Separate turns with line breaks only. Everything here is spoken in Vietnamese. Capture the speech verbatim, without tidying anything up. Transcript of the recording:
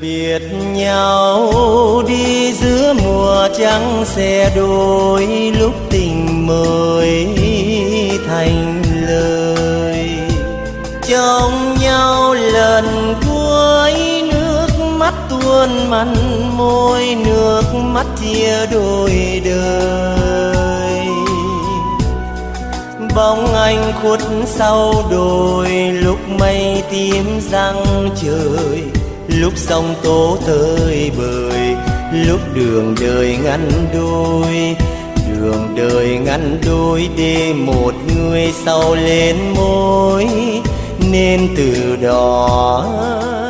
biệt nhau đi giữa mùa trắng xe đôi, lúc tình mới thành lời. Trông nhau lần cuối, nước mắt tuôn mặn môi, nước mắt chia đôi đời. Bóng anh khuất sau đồi, lúc mây tím răng trời, lúc sông tố tơi bời, lúc đường đời ngăn đôi. Đường đời ngăn đôi để một người sau lên môi, nên từ đó